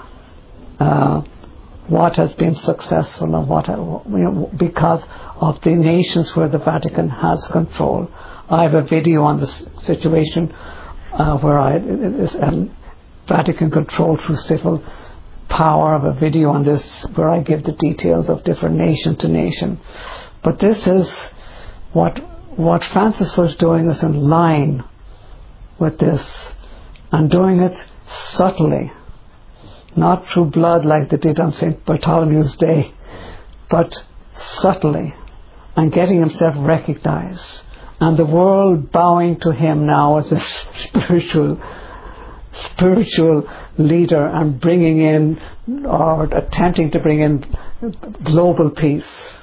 uh, what has been successful and what, you know, because of the nations where the Vatican has control. I have a video on this situation uh, where I it is um, Vatican control through civil power. I have a video on this where I give the details of different nation to nation. But this is what what Francis was doing is in line with this, and doing it subtly, not through blood like they did on Saint Bartholomew's Day, but subtly, and getting himself recognized, and the world bowing to him now as a spiritual spiritual leader, and bringing in, or attempting to bring in, global peace.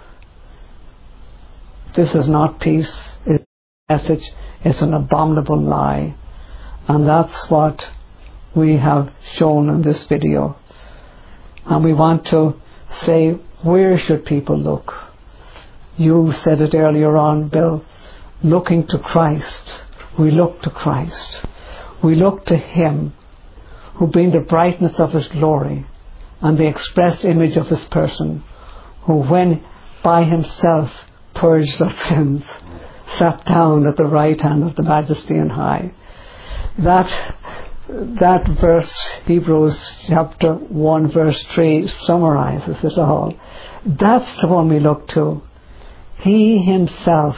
This is not peace. It's a message. It's an abominable lie. And that's what we have shown in this video. And we want to say, where should people look? You said it earlier on, Bill, looking to Christ. We look to Christ. We look to Him who being the brightness of his glory and the express image of his person, who when by himself purged our sins, sat down at the right hand of the Majesty on high. That that verse, Hebrews chapter one verse three, summarizes it all. That's the one we look to. He himself,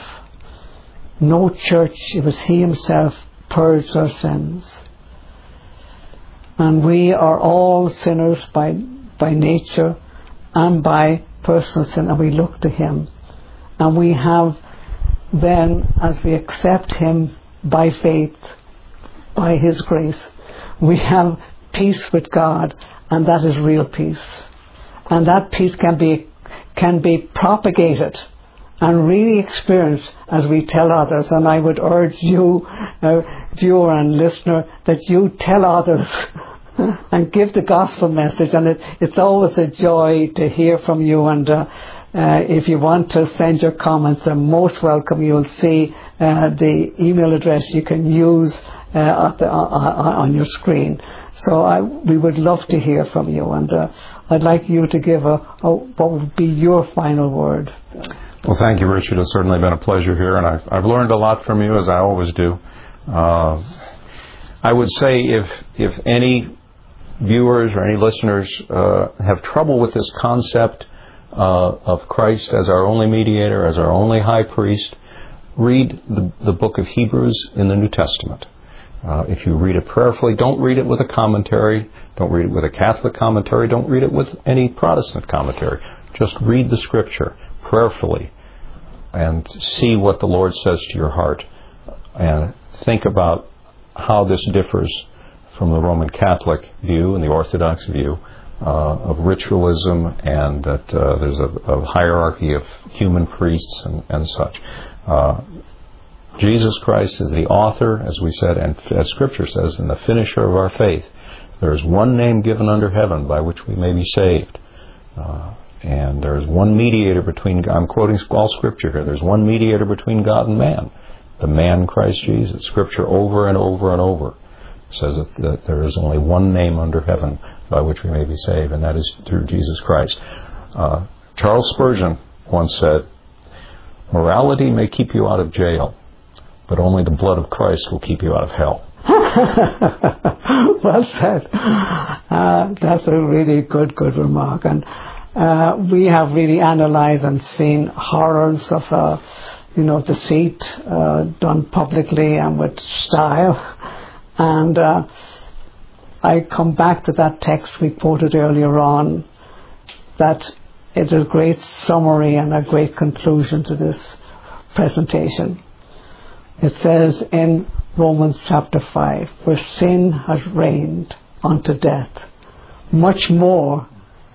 no church, it was he himself purged our sins. And we are all sinners by by nature and by personal sin, and we look to him. And we have then, as we accept him by faith, by his grace, we have peace with God, and that is real peace. And that peace can be can be propagated and really experienced as we tell others. And I would urge you, uh, viewer and listener, that you tell others and give the gospel message. And it, it's always a joy to hear from you. And uh, uh, if you want to send your comments, they're most welcome. You'll see uh, the email address you can use uh, at the, uh, on your screen. So I, we would love to hear from you. And uh, I'd like you to give a, a what would be your final word. Well, thank you, Richard. It's certainly been a pleasure here, and I've, I've learned a lot from you, as I always do. Uh, I would say if if any viewers or any listeners uh, have trouble with this concept uh, of Christ as our only mediator, as our only high priest, read the, the book of Hebrews in the New Testament. Uh, if you read it prayerfully, don't read it with a commentary, don't read it with a Catholic commentary, don't read it with any Protestant commentary. Just read the Scripture prayerfully and see what the Lord says to your heart, and think about how this differs from the Roman Catholic view and the Orthodox view uh, of ritualism, and that uh, there's a, a hierarchy of human priests and, and such. Uh, Jesus Christ is the author, as we said, and as Scripture says, and the finisher of our faith. There is one name given under heaven by which we may be saved. Uh, and there is one mediator between, I'm quoting all Scripture here, there's one mediator between God and man, the man Christ Jesus. Scripture over and over and over says that, that there is only one name under heaven by which we may be saved, and that is through Jesus Christ. Uh, Charles Spurgeon once said, "Morality may keep you out of jail, but only the blood of Christ will keep you out of hell." Well said. Uh, that's a really good, good remark. And uh, we have really analysed and seen horrors of, uh, you know, deceit uh, done publicly and with style. And uh, I come back to that text we quoted earlier on, that it is a great summary and a great conclusion to this presentation. It says in Romans chapter five, where sin has reigned unto death, much more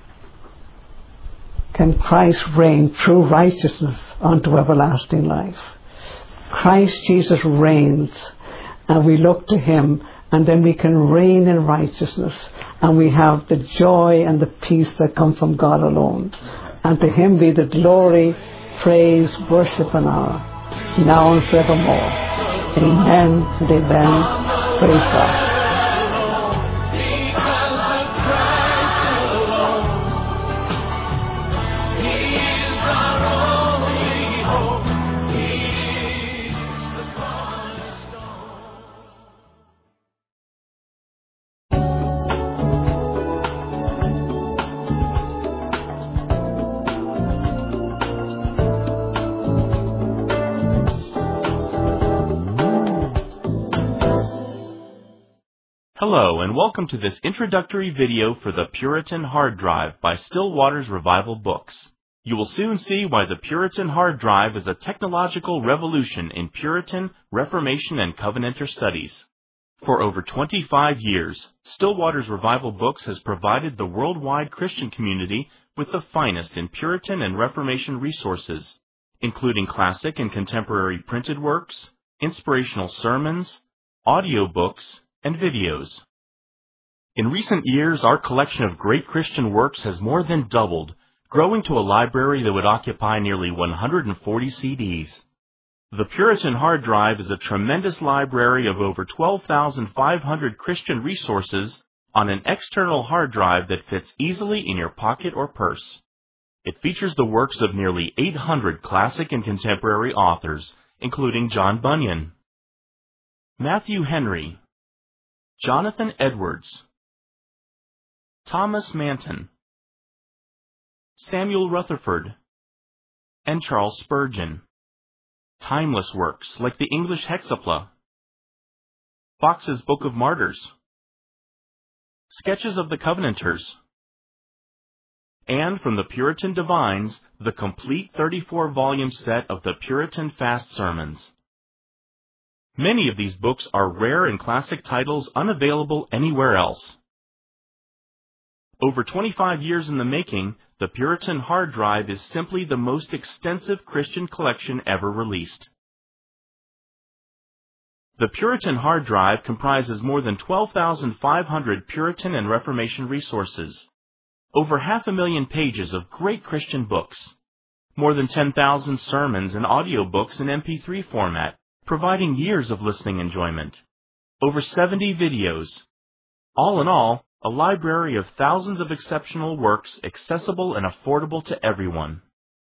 can Christ reign through righteousness unto everlasting life. Christ Jesus reigns, and we look to him, and then we can reign in righteousness, and we have the joy and the peace that come from God alone. And to him be the glory, praise, worship and honor, now and forevermore. Amen and amen. Praise God. Hello, and welcome to this introductory video for the Puritan Hard Drive by Still Waters Revival Books. You will soon see why the Puritan Hard Drive is a technological revolution in Puritan, Reformation, and Covenanter studies. For over twenty-five years, Still Waters Revival Books has provided the worldwide Christian community with the finest in Puritan and Reformation resources, including classic and contemporary printed works, inspirational sermons, audiobooks, and videos. In recent years, our collection of great Christian works has more than doubled, growing to a library that would occupy nearly one hundred forty C Ds. The Puritan Hard Drive is a tremendous library of over twelve thousand five hundred Christian resources on an external hard drive that fits easily in your pocket or purse. It features the works of nearly eight hundred classic and contemporary authors, including John Bunyan, Matthew Henry, Jonathan Edwards, Thomas Manton, Samuel Rutherford, and Charles Spurgeon. Timeless works like the English Hexapla, Fox's Book of Martyrs, Sketches of the Covenanters, and from the Puritan Divines, the complete thirty-four volume set of the Puritan Fast Sermons. Many of these books are rare and classic titles unavailable anywhere else. Over twenty-five years in the making, the Puritan hard drive is simply the most extensive Christian collection ever released. The Puritan hard drive comprises more than twelve thousand five hundred Puritan and Reformation resources, over half a million pages of great Christian books, more than ten thousand sermons and audiobooks in M P three format, providing years of listening enjoyment, over seventy videos. All in all, a library of thousands of exceptional works accessible and affordable to everyone.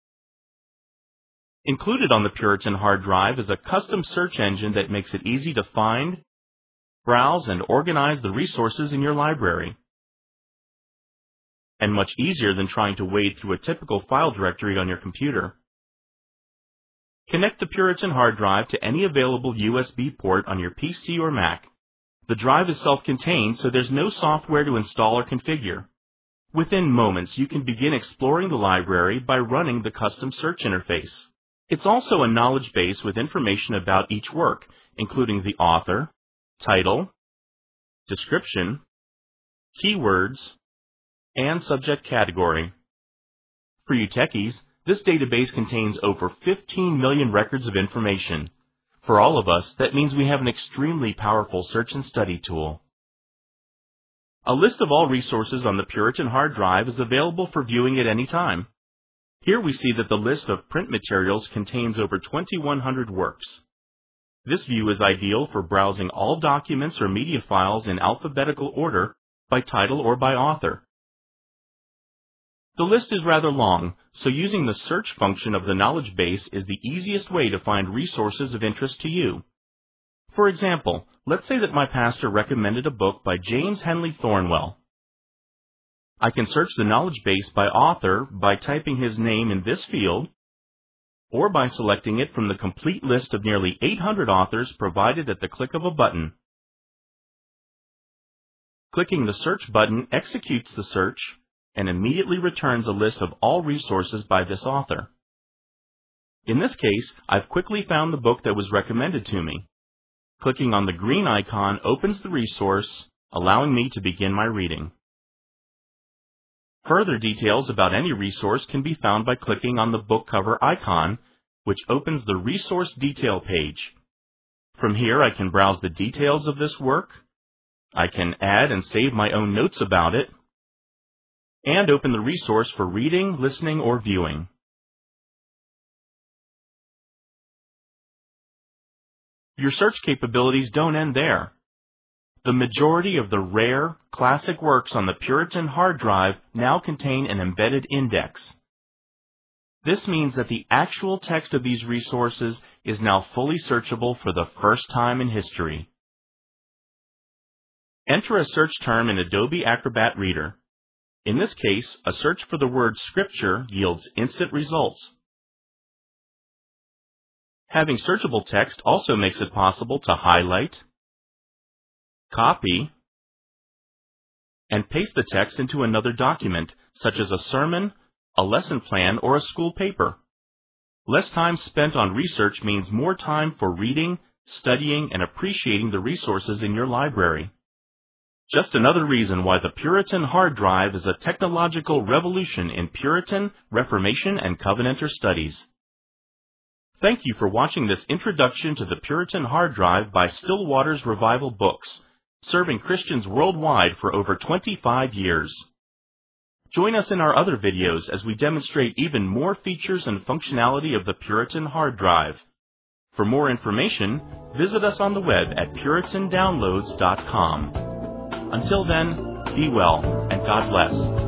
Included on the Puritan hard drive is a custom search engine that makes it easy to find, browse, and organize the resources in your library. And much easier than trying to wade through a typical file directory on your computer. Connect the Puritan hard drive to any available U S B port on your P C or Mac. The drive is self-contained, so there's no software to install or configure. Within moments, you can begin exploring the library by running the custom search interface. It's also a knowledge base with information about each work, including the author, title, description, keywords, and subject category. For you techies, this database contains over fifteen million records of information. For all of us, that means we have an extremely powerful search and study tool. A list of all resources on the Puritan hard drive is available for viewing at any time. Here we see that the list of print materials contains over twenty-one hundred works. This view is ideal for browsing all documents or media files in alphabetical order by title or by author. The list is rather long, so using the search function of the knowledge base is the easiest way to find resources of interest to you. For example, let's say that my pastor recommended a book by James Henley Thornwell. I can search the knowledge base by author by typing his name in this field, or by selecting it from the complete list of nearly eight hundred authors provided at the click of a button. Clicking the search button executes the search and immediately returns a list of all resources by this author. In this case, I've quickly found the book that was recommended to me. Clicking on the green icon opens the resource, allowing me to begin my reading. Further details about any resource can be found by clicking on the book cover icon, which opens the resource detail page. From here, I can browse the details of this work, I can add and save my own notes about it, and open the resource for reading, listening, or viewing. Your search capabilities don't end there. The majority of the rare, classic works on the Puritan hard drive now contain an embedded index. This means that the actual text of these resources is now fully searchable for the first time in history. Enter a search term in Adobe Acrobat Reader. In this case, a search for the word Scripture yields instant results. Having searchable text also makes it possible to highlight, copy, and paste the text into another document, such as a sermon, a lesson plan, or a school paper. Less time spent on research means more time for reading, studying, and appreciating the resources in your library. Just another reason why the Puritan hard drive is a technological revolution in Puritan, Reformation, and Covenanter studies. Thank you for watching this introduction to the Puritan hard drive by Still Waters Revival Books, serving Christians worldwide for over twenty-five years. Join us in our other videos as we demonstrate even more features and functionality of the Puritan hard drive. For more information, visit us on the web at puritan downloads dot com. Until then, be well, and God bless.